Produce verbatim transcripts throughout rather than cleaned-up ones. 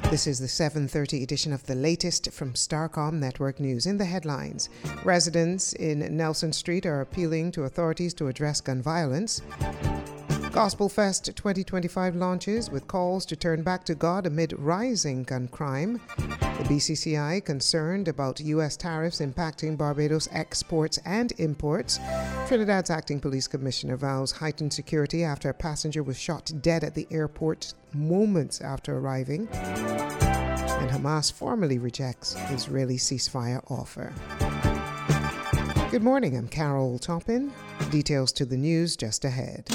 This is the seven thirty edition of the latest from Starcom Network News. In the headlines, residents in Nelson Street are appealing to authorities to address gun violence. Gospel Fest twenty twenty-five launches with calls to turn back to God amid rising gun crime. The B C C I concerned about U S tariffs impacting Barbados exports and imports. Trinidad's acting police commissioner vows heightened security after a passenger was shot dead at the airport moments after arriving. And Hamas formally rejects Israeli ceasefire offer. Good morning, I'm Carol Toppin. Details to the news just ahead.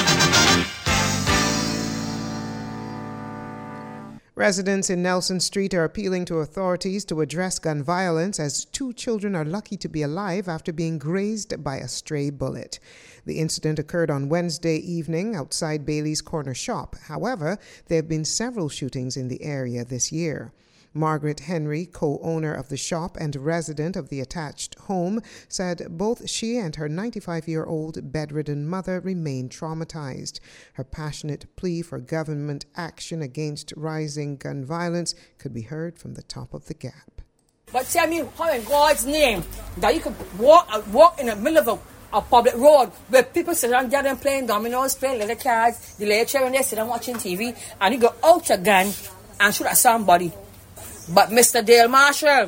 Residents in Nelson Street are appealing to authorities to address gun violence as two children are lucky to be alive after being grazed by a stray bullet. The incident occurred on Wednesday evening outside Bailey's Corner Shop. However, there have been several shootings in the area this year. Margaret Henry, co-owner of the shop and resident of the attached home, said both she and her ninety-five-year-old bedridden mother remain traumatized. Her passionate plea for government action against rising gun violence could be heard from the top of the gap. But tell me how in God's name that you could walk walk in the middle of a, a public road where people sit down there and playing dominoes, playing little cards, the little children there sit down watching T V, and you go out a gun and shoot at somebody. But Mister Dale Marshall,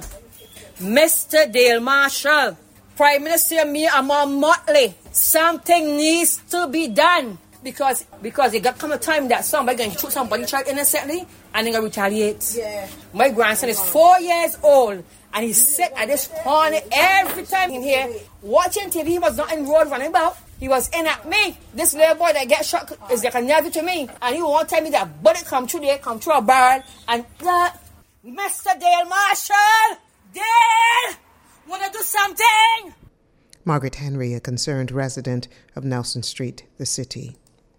Mister Dale Marshall, Prime Minister me Amon Motley, something needs to be done because because it got come a time that somebody going to shoot somebody child innocently and they're going to retaliate. Yeah. My grandson is four years old and he's sit at this corner every time in here watching T V. He was not in road running about. He was in at me. This little boy that gets shot is like a nephew to me, and he won't tell me that bullet come through there, come through a barrel, and that. Mister Dale Marshall! Dale! Wanna do something? Margaret Henry, a concerned resident of Nelson Street, the city.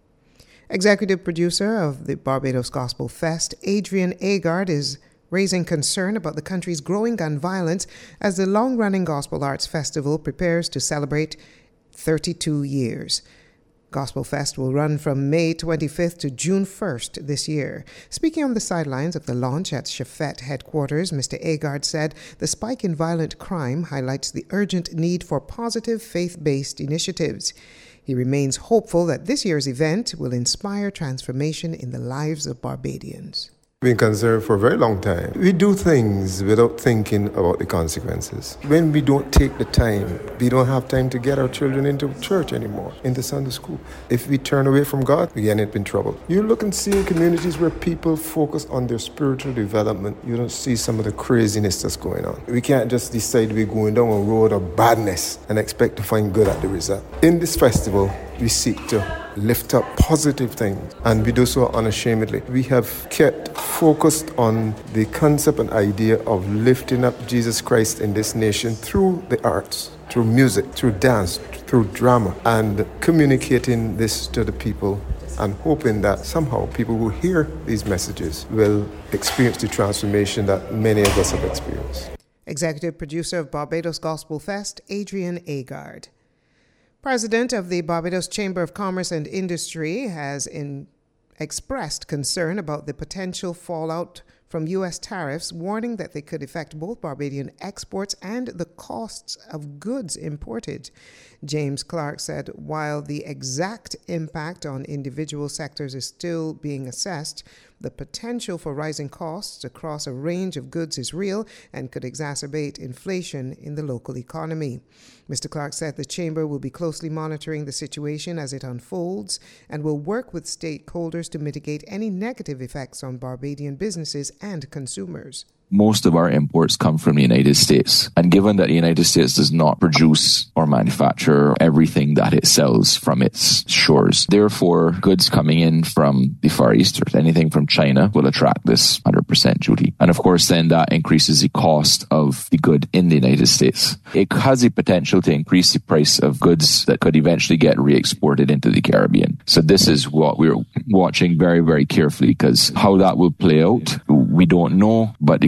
Executive producer of the Barbados Gospel Fest, Adrian Agard, is raising concern about the country's growing gun violence as the long-running Gospel Arts Festival prepares to celebrate thirty-two years. Gospel Fest will run from May twenty-fifth to June first this year. Speaking on the sidelines of the launch at Shafet headquarters, Mister Agard said the spike in violent crime highlights the urgent need for positive faith-based initiatives. He remains hopeful that this year's event will inspire transformation in the lives of Barbadians. Been concerned for a very long time. We do things without thinking about the consequences. When we don't take the time, we don't have time to get our children into church anymore, into Sunday school. If we turn away from God, we end up in trouble. You look and see in communities where people focus on their spiritual development, you don't see some of the craziness that's going on. We can't just decide we're going down a road of badness and expect to find good at the result. In this festival, we seek to lift up positive things, and we do so unashamedly. We have kept focused on the concept and idea of lifting up Jesus Christ in this nation through the arts, through music, through dance, through drama, and communicating this to the people and hoping that somehow people who hear these messages will experience the transformation that many of us have experienced. Executive producer of Barbados Gospel Fest, Adrian Agard. President of the Barbados Chamber of Commerce and Industry has in, expressed concern about the potential fallout from U S tariffs, warning that they could affect both Barbadian exports and the costs of goods imported. James Clark said while the exact impact on individual sectors is still being assessed, the potential for rising costs across a range of goods is real and could exacerbate inflation in the local economy. Mister Clark said the Chamber will be closely monitoring the situation as it unfolds and will work with stakeholders to mitigate any negative effects on Barbadian businesses and consumers. Most of our imports come from the United States. And given that the United States does not produce or manufacture everything that it sells from its shores, therefore, goods coming in from the Far East or anything from China will attract this one hundred percent duty. And of course, then that increases the cost of the good in the United States. It has the potential to increase the price of goods that could eventually get re-exported into the Caribbean. So this is what we're watching very, very carefully, because how that will play out, we don't know, but the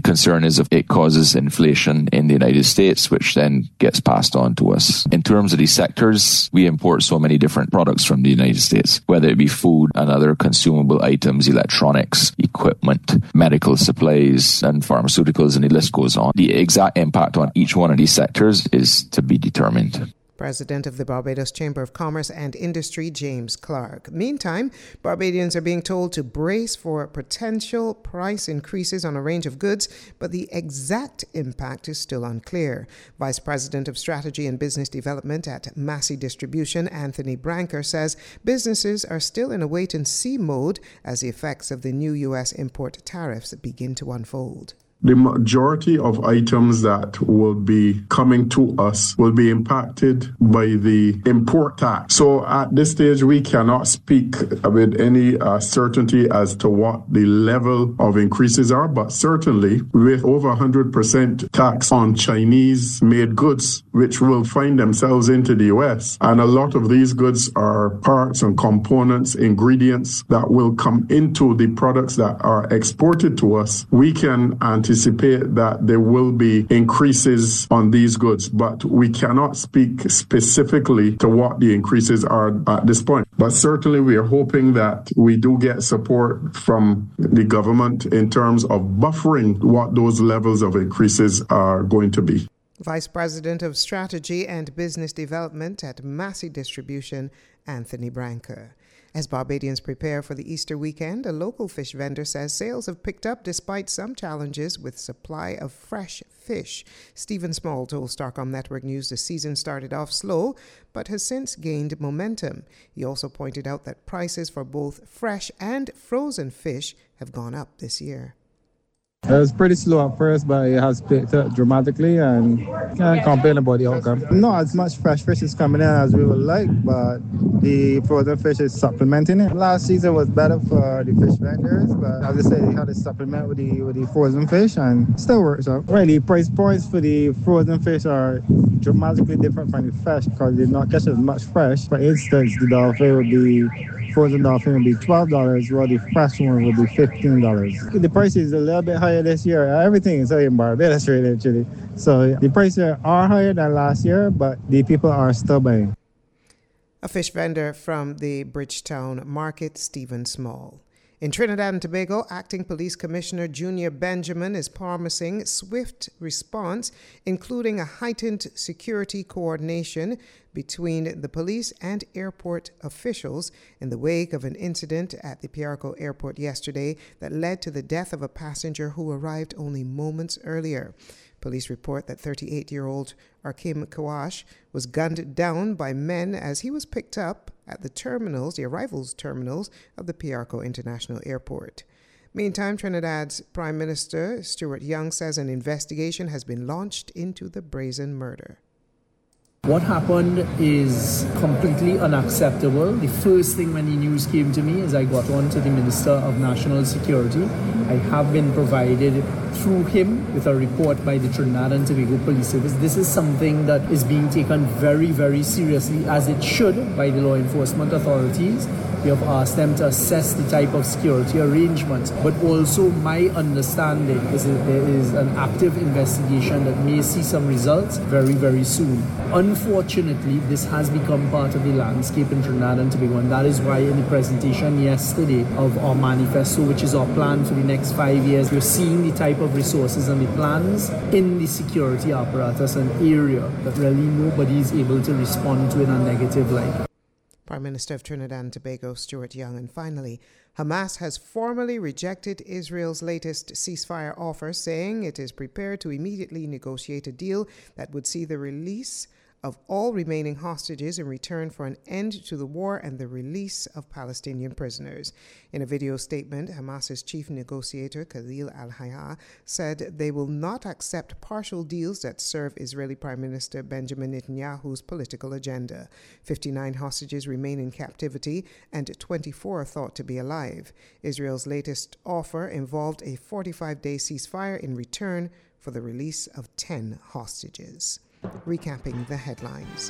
concern is if it causes inflation in the United States, which then gets passed on to us. In terms of these sectors, we import so many different products from the United States, whether it be food and other consumable items, electronics, equipment, medical supplies, and pharmaceuticals, and the list goes on. The exact impact on each one of these sectors is to be determined. President of the Barbados Chamber of Commerce and Industry, James Clark. Meantime, Barbadians are being told to brace for potential price increases on a range of goods, but the exact impact is still unclear. Vice President of Strategy and Business Development at Massey Distribution, Anthony Branker, says businesses are still in a wait-and-see mode as the effects of the new U S import tariffs begin to unfold. The majority of items that will be coming to us will be impacted by the import tax. So at this stage, we cannot speak with any uh, certainty as to what the level of increases are, but certainly with over one hundred percent tax on Chinese-made goods, which will find themselves into the U S, and a lot of these goods are parts and components, ingredients that will come into the products that are exported to us, we can anticipate anticipate that there will be increases on these goods, but we cannot speak specifically to what the increases are at this point. But certainly we are hoping that we do get support from the government in terms of buffering what those levels of increases are going to be. Vice President of Strategy and Business Development at Massey Distribution, Anthony Branker. As Barbadians prepare for the Easter weekend, a local fish vendor says sales have picked up despite some challenges with supply of fresh fish. Stephen Small told Starcom Network News the season started off slow, but has since gained momentum. He also pointed out that prices for both fresh and frozen fish have gone up this year. It was pretty slow at first, but it has picked up dramatically, and can't complain about the outcome. Not as much fresh fish is coming in as we would like, but the frozen fish is supplementing it. Last season was better for the fish vendors, but as I say, they had to supplement with the with the frozen fish, and it still works out. Right, the price points for the frozen fish are dramatically different from the fresh because they're not catching as much fresh. For instance, the dolphin would be frozen dolphin would be twelve dollars, while the fresh one would be fifteen dollars. The price is a little bit higher this year. Everything is higher in Barbados, really, actually. So the prices are higher than last year, but the people are still buying. A fish vendor from the Bridgetown Market, Stephen Small. In Trinidad and Tobago, Acting Police Commissioner Junior Benjamin is promising swift response, including a heightened security coordination between the police and airport officials in the wake of an incident at the Piarco Airport yesterday that led to the death of a passenger who arrived only moments earlier. Police report that thirty-eight-year-old Arkim Kawash was gunned down by men as he was picked up at the terminals, the arrivals terminals of the Piarco International Airport. Meantime, Trinidad's Prime Minister Stuart Young says an investigation has been launched into the brazen murder. What happened is completely unacceptable. The first thing when the news came to me is I got on to the Minister of National Security. I have been provided through him with a report by the Trinidad and Tobago Police Service. This is something that is being taken very, very seriously, as it should, by the law enforcement authorities. We have asked them to assess the type of security arrangements, but also my understanding is that there is an active investigation that may see some results very, very soon. Unfortunately, this has become part of the landscape in Trinidad and Tobago, and that is why in the presentation yesterday of our manifesto, which is our plan for the next five years, we're seeing the type of resources and the plans in the security apparatus, an area that really nobody is able to respond to in a negative light. Prime Minister of Trinidad and Tobago, Stuart Young. And finally, Hamas has formally rejected Israel's latest ceasefire offer, saying it is prepared to immediately negotiate a deal that would see the release of all remaining hostages in return for an end to the war and the release of Palestinian prisoners. In a video statement, Hamas's chief negotiator, Khalil al-Hayya, said they will not accept partial deals that serve Israeli Prime Minister Benjamin Netanyahu's political agenda. fifty-nine hostages remain in captivity and twenty-four are thought to be alive. Israel's latest offer involved a forty-five-day ceasefire in return for the release of ten hostages. Recapping the headlines.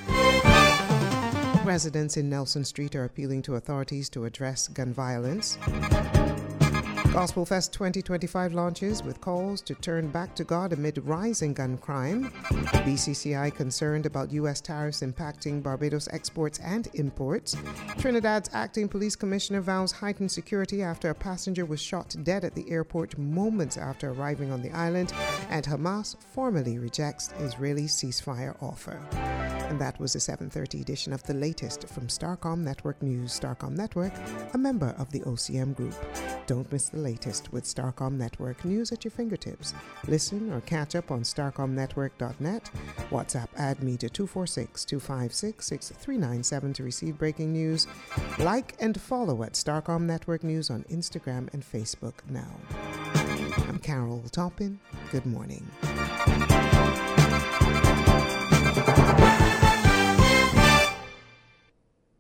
Residents in Nelson Street are appealing to authorities to address gun violence. Gospel Fest twenty twenty-five launches with calls to turn back to God amid rising gun crime. B C C I concerned about U S tariffs impacting Barbados exports and imports. Trinidad's acting police commissioner vows heightened security after a passenger was shot dead at the airport moments after arriving on the island. And Hamas formally rejects Israeli ceasefire offer. And that was the seven thirty edition of the latest from Starcom Network News. Starcom Network, a member of the O C M Group. Don't miss the latest with Starcom Network news at your fingertips. Listen or catch up on starcom network dot net. WhatsApp add me to two four six, two five six, six three nine seven to receive breaking news. Like and follow at Starcom Network News on Instagram and Facebook now. I'm Carol Toppin. Good morning.